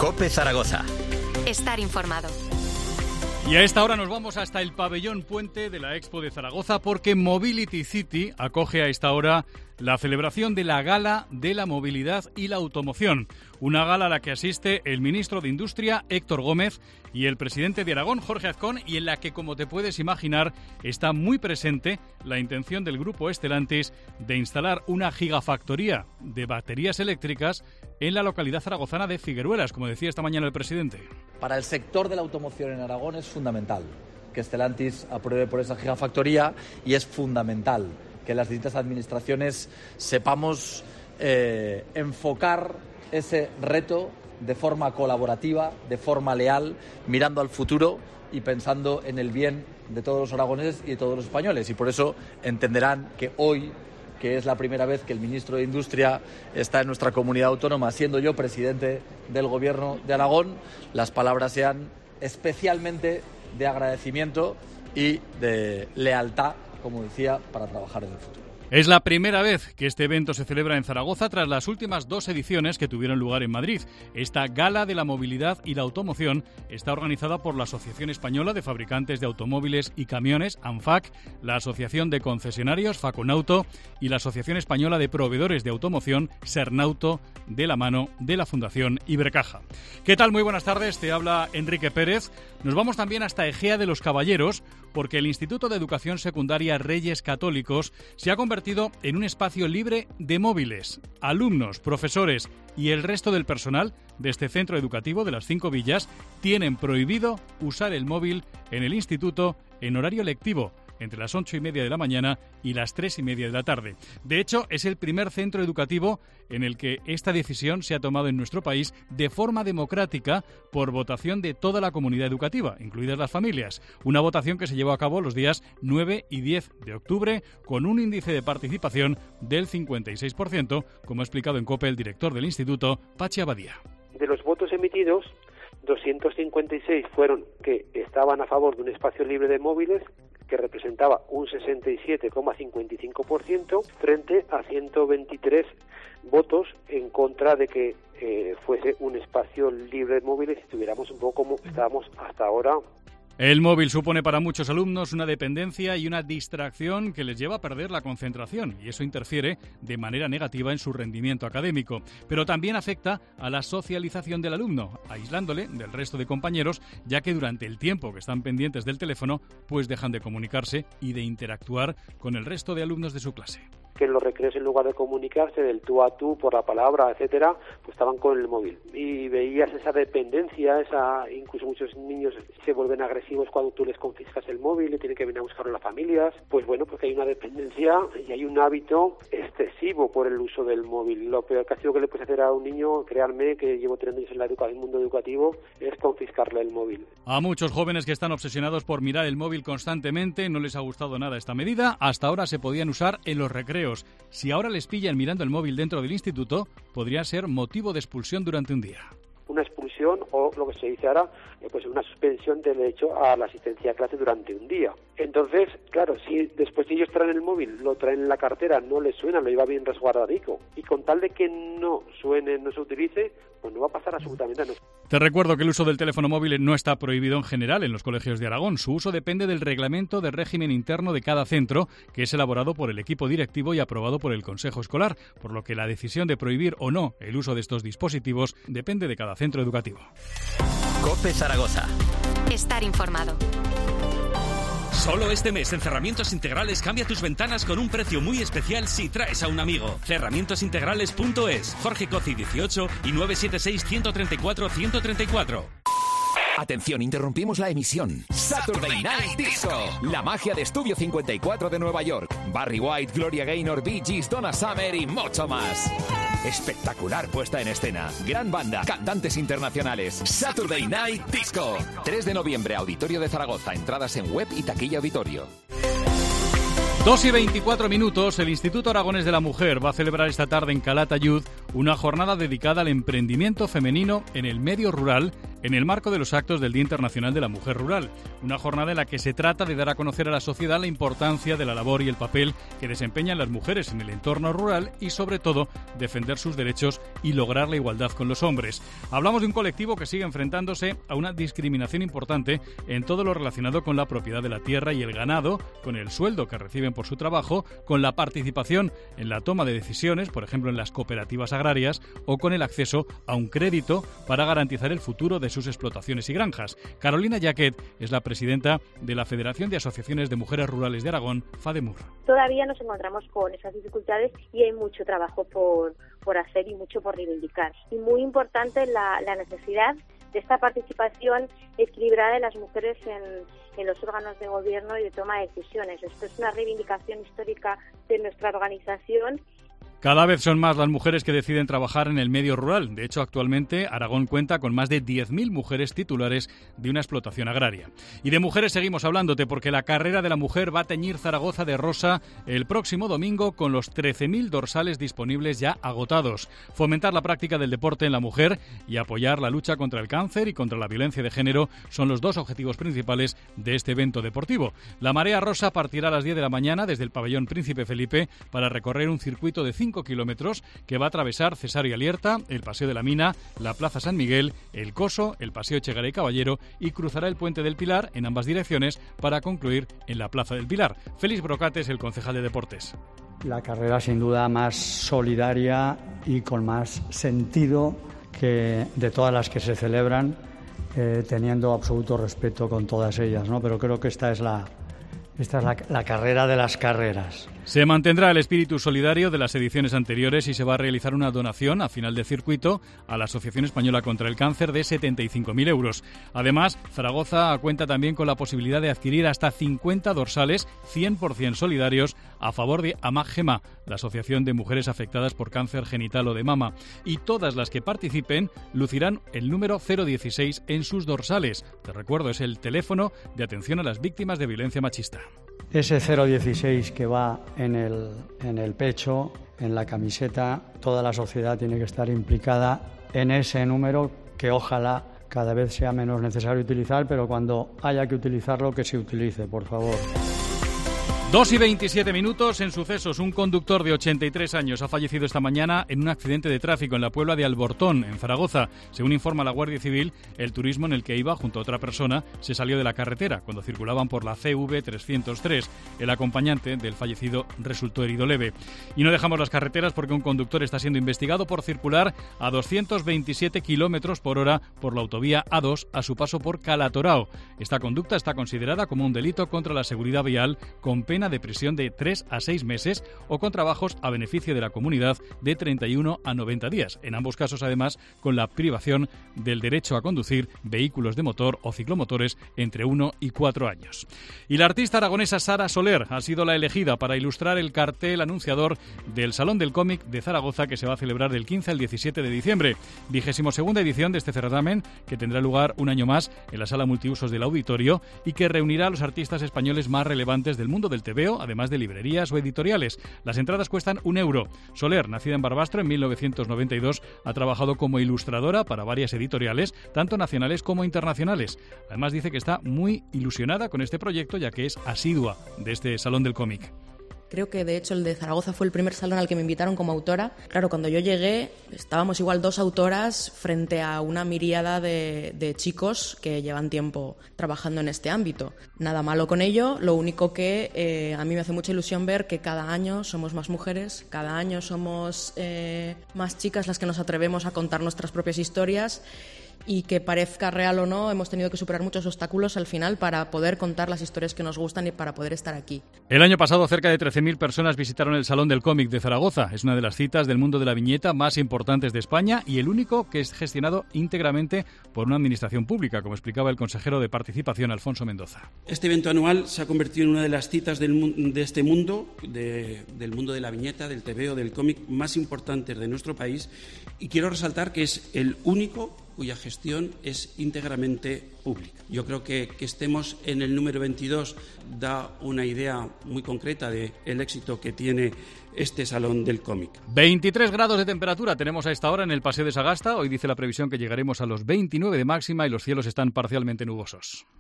COPE Zaragoza. Estar informado. Y a esta hora nos vamos hasta el pabellón Puente de la Expo de Zaragoza porque Mobility City acoge a esta hora la celebración de la Gala de la Movilidad y la Automoción. Una gala a la que asiste el ministro de Industria, Héctor Gómez, y el presidente de Aragón, Jorge Azcón, y en la que, como te puedes imaginar, está muy presente la intención del grupo Stellantis de instalar una gigafactoría de baterías eléctricas en la localidad zaragozana de Figueruelas, como decía esta mañana el presidente. Para el sector de la automoción en Aragón es fundamental que Stellantis apruebe por esa gigafactoría y es fundamental que las distintas administraciones sepamos enfocar ese reto de forma colaborativa, de forma leal, mirando al futuro y pensando en el bien de todos los aragoneses y de todos los españoles. Y por eso entenderán que hoy, que es la primera vez que el ministro de Industria está en nuestra comunidad autónoma, siendo yo presidente del Gobierno de Aragón, las palabras sean especialmente de agradecimiento y de lealtad, como decía, para trabajar en el futuro. Es la primera vez que este evento se celebra en Zaragoza tras las últimas 2 ediciones que tuvieron lugar en Madrid. Esta Gala de la Movilidad y la Automoción está organizada por la Asociación Española de Fabricantes de Automóviles y Camiones, ANFAC, la Asociación de Concesionarios, Faconauto, y la Asociación Española de Proveedores de Automoción, Sernauto, de la mano de la Fundación Ibercaja. ¿Qué tal? Muy buenas tardes, te habla Enrique Pérez. Nos vamos también hasta Egea de los Caballeros, porque el Instituto de Educación Secundaria Reyes Católicos se ha convertido en un espacio libre de móviles. Alumnos, profesores y el resto del personal de este centro educativo de las 5 villas tienen prohibido usar el móvil en el instituto en horario lectivo, entre las 8:30 de la mañana y las 3:30 de la tarde. De hecho, es el primer centro educativo en el que esta decisión se ha tomado en nuestro país de forma democrática por votación de toda la comunidad educativa, incluidas las familias. Una votación que se llevó a cabo los días 9 y 10 de octubre con un índice de participación del 56%, como ha explicado en COPE el director del instituto, Pachi Abadía. De los votos emitidos, 256 fueron que estaban a favor de un espacio libre de móviles, que representaba un 67,55%, frente a 123 votos en contra de que fuese un espacio libre de móviles y estuviéramos un poco como estábamos hasta ahora. El móvil supone para muchos alumnos una dependencia y una distracción que les lleva a perder la concentración y eso interfiere de manera negativa en su rendimiento académico. Pero también afecta a la socialización del alumno, aislándole del resto de compañeros, ya que durante el tiempo que están pendientes del teléfono, pues dejan de comunicarse y de interactuar con el resto de alumnos de su clase. Que en los recreos, en lugar de comunicarse del tú a tú por la palabra, etcétera, pues estaban con el móvil. Y veías esa dependencia, incluso muchos niños se vuelven agresivos cuando tú les confiscas el móvil y tienen que venir a buscarlo las familias. Pues bueno, porque hay una dependencia y hay un hábito excesivo por el uso del móvil. Lo peor castigo que le puedes hacer a un niño, créanme, que llevo 3 años en el mundo educativo, es confiscarle el móvil. A muchos jóvenes que están obsesionados por mirar el móvil constantemente no les ha gustado nada esta medida. Hasta ahora se podían usar en los recreos. Si ahora les pillan mirando el móvil dentro del instituto, podría ser motivo de expulsión durante un día. Una expulsión o lo que se dice ahora, pues una suspensión del derecho a la asistencia a clase durante un día. Entonces, claro, si después de ellos traen el móvil, lo traen en la cartera, no les suena, lo lleva bien resguardadico, y con tal de que no suene, no se utilice, pues no va a pasar absolutamente nada. Te recuerdo que el uso del teléfono móvil no está prohibido en general en los colegios de Aragón. Su uso depende del reglamento de régimen interno de cada centro, que es elaborado por el equipo directivo y aprobado por el Consejo Escolar, por lo que la decisión de prohibir o no el uso de estos dispositivos depende de cada centro educativo. COPE Zaragoza. Estar informado. Solo este mes en Cerramientos Integrales cambia tus ventanas con un precio muy especial si traes a un amigo. Cerramientosintegrales.es, Jorge Coci 18 y 976-134-134. Atención, interrumpimos la emisión. Saturday Night Disco. La magia de Estudio 54 de Nueva York. Barry White, Gloria Gaynor, Bee Gees, Donna Summer y mucho más. Espectacular puesta en escena. Gran banda, cantantes internacionales. Saturday Night Disco. 3 de noviembre, Auditorio de Zaragoza. Entradas en web y taquilla auditorio. 2:24, el Instituto Aragonés de la Mujer va a celebrar esta tarde en Calatayud una jornada dedicada al emprendimiento femenino en el medio rural en el marco de los actos del Día Internacional de la Mujer Rural, una jornada en la que se trata de dar a conocer a la sociedad la importancia de la labor y el papel que desempeñan las mujeres en el entorno rural y, sobre todo, defender sus derechos y lograr la igualdad con los hombres. Hablamos de un colectivo que sigue enfrentándose a una discriminación importante en todo lo relacionado con la propiedad de la tierra y el ganado, con el sueldo que reciben por su trabajo, con la participación en la toma de decisiones, por ejemplo en las cooperativas agrarias, o con el acceso a un crédito para garantizar el futuro de sus explotaciones y granjas. Carolina Jaquet es la presidenta de la Federación de Asociaciones de Mujeres Rurales de Aragón, FADEMUR. Todavía nos encontramos con esas dificultades y hay mucho trabajo por hacer y mucho por reivindicar. Y muy importante la necesidad de esta participación equilibrada de las mujeres en los órganos de gobierno y de toma de decisiones. Esto es una reivindicación histórica de nuestra organización. Cada vez son más las mujeres que deciden trabajar en el medio rural. De hecho, actualmente Aragón cuenta con más de 10.000 mujeres titulares de una explotación agraria. Y de mujeres seguimos hablándote porque la carrera de la mujer va a teñir Zaragoza de rosa el próximo domingo con los 13.000 dorsales disponibles ya agotados. Fomentar la práctica del deporte en la mujer y apoyar la lucha contra el cáncer y contra la violencia de género son los dos objetivos principales de este evento deportivo. La marea rosa partirá a las 10 de la mañana desde el pabellón Príncipe Felipe para recorrer un circuito de 5 kilómetros que va a atravesar Cesario y Alierta, el Paseo de la Mina, la Plaza San Miguel, el Coso, el Paseo Echegaray Caballero y cruzará el Puente del Pilar en ambas direcciones para concluir en la Plaza del Pilar. Félix Brocates, el concejal de Deportes. La carrera sin duda más solidaria y con más sentido que de todas las que se celebran, teniendo absoluto respeto con todas ellas, ¿no? Pero creo que esta es la carrera de las carreras. Se mantendrá el espíritu solidario de las ediciones anteriores y se va a realizar una donación a final de circuito a la Asociación Española contra el Cáncer de 75.000 euros. Además, Zaragoza cuenta también con la posibilidad de adquirir hasta 50 dorsales 100% solidarios a favor de AMAG-GEMA, la Asociación de Mujeres Afectadas por Cáncer Genital o de Mama. Y todas las que participen lucirán el número 016 en sus dorsales. Te recuerdo, es el teléfono de atención a las víctimas de violencia machista. Ese 016 que va en el pecho, en la camiseta, toda la sociedad tiene que estar implicada en ese número que ojalá cada vez sea menos necesario utilizar, pero cuando haya que utilizarlo, que se utilice, por favor. 2:27 en sucesos. Un conductor de 83 años ha fallecido esta mañana en un accidente de tráfico en la Puebla de Albortón, en Zaragoza. Según informa la Guardia Civil, el turismo en el que iba junto a otra persona se salió de la carretera cuando circulaban por la CV 303. El acompañante del fallecido resultó herido leve. Y no dejamos las carreteras porque un conductor está siendo investigado por circular a 227 km por hora por la autovía A2 a su paso por Calatorao. Esta conducta está considerada como un delito contra la seguridad vial con pena de prisión de 3 a 6 meses o con trabajos a beneficio de la comunidad de 31 a 90 días. En ambos casos, además, con la privación del derecho a conducir vehículos de motor o ciclomotores entre 1 y 4 años. Y la artista aragonesa Sara Soler ha sido la elegida para ilustrar el cartel anunciador del Salón del Cómic de Zaragoza que se va a celebrar del 15 al 17 de diciembre. 22ª edición de este certamen que tendrá lugar un año más en la sala multiusos del Auditorio y que reunirá a los artistas españoles más relevantes del mundo del TVO, además de librerías o editoriales. Las entradas cuestan €1. Soler, nacida en Barbastro en 1992, ha trabajado como ilustradora para varias editoriales, tanto nacionales como internacionales. Además dice que está muy ilusionada con este proyecto, ya que es asidua de este Salón del Cómic. Creo que de hecho el de Zaragoza fue el primer salón al que me invitaron como autora. Claro, cuando yo llegué estábamos igual 2 autoras frente a una miríada de chicos que llevan tiempo trabajando en este ámbito. Nada malo con ello, lo único que a mí me hace mucha ilusión ver que cada año somos más mujeres, cada año somos más chicas las que nos atrevemos a contar nuestras propias historias y que parezca real o no, hemos tenido que superar muchos obstáculos al final para poder contar las historias que nos gustan y para poder estar aquí. El año pasado cerca de 13.000 personas visitaron el Salón del Cómic de Zaragoza. Es una de las citas del mundo de la viñeta más importantes de España y el único que es gestionado íntegramente por una administración pública, como explicaba el consejero de Participación, Alfonso Mendoza. Este evento anual se ha convertido en una de las citas de este mundo, del mundo de la viñeta, del TVO, del cómic más importantes de nuestro país, y quiero resaltar que es el único cuya gestión es íntegramente pública. Yo creo que estemos en el número 22 da una idea muy concreta del éxito que tiene este Salón del Cómic. 23 grados de temperatura tenemos a esta hora en el Paseo de Sagasta. Hoy dice la previsión que llegaremos a los 29 de máxima y los cielos están parcialmente nubosos.